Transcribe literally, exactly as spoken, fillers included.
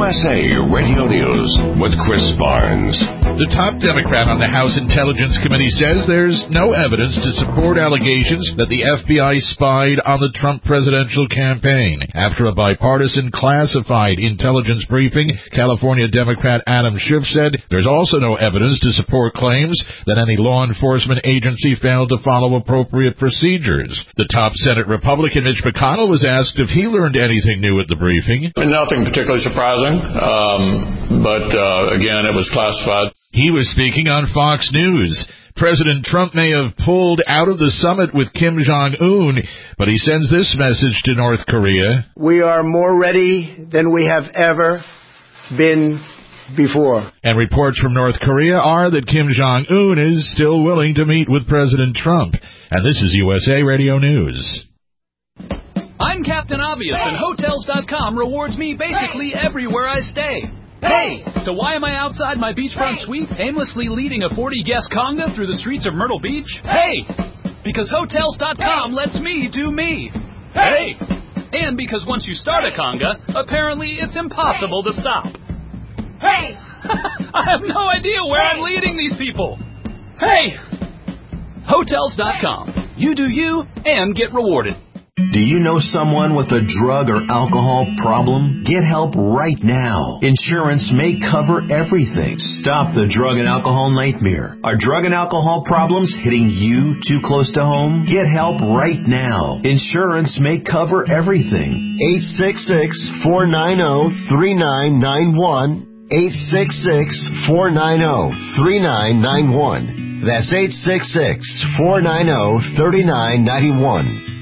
S A Radio News with Chris Barnes. The top Democrat on the House Intelligence Committee says there's no evidence to support allegations that the F B I spied on the Trump presidential campaign. After a bipartisan classified intelligence briefing, California Democrat Adam Schiff said there's also no evidence to support claims that any law enforcement agency failed to follow appropriate procedures. The top Senate Republican Mitch McConnell was asked if he learned anything new at the briefing. Nothing particularly surprising, um, but uh, again, it was classified. He was speaking on Fox News. President Trump may have pulled out of the summit with Kim Jong-un, but he sends this message to North Korea. We are more ready than we have ever been before. And reports from North Korea are that Kim Jong-un is still willing to meet with President Trump. And this is U S A Radio News. I'm Captain Obvious, and Hotels dot com rewards me basically everywhere I stay. Hey! So why am I outside my beachfront suite aimlessly leading a forty-guest conga through the streets of Myrtle Beach? Hey! Because Hotels dot com lets me do me. Hey! And because once you start a conga, apparently it's impossible to stop. Hey! I have no idea where I'm leading these people. Hey! Hotels dot com. You do you and get rewarded. Do you know someone with a drug or alcohol problem? Get help right now. Insurance may cover everything. Stop the drug and alcohol nightmare. Are drug and alcohol problems hitting you too close to home? Get help right now. Insurance may cover everything. eight six six, four nine zero, three nine nine one. eight six six, four nine zero, three nine nine one. That's eight six six, four nine zero, three nine nine one.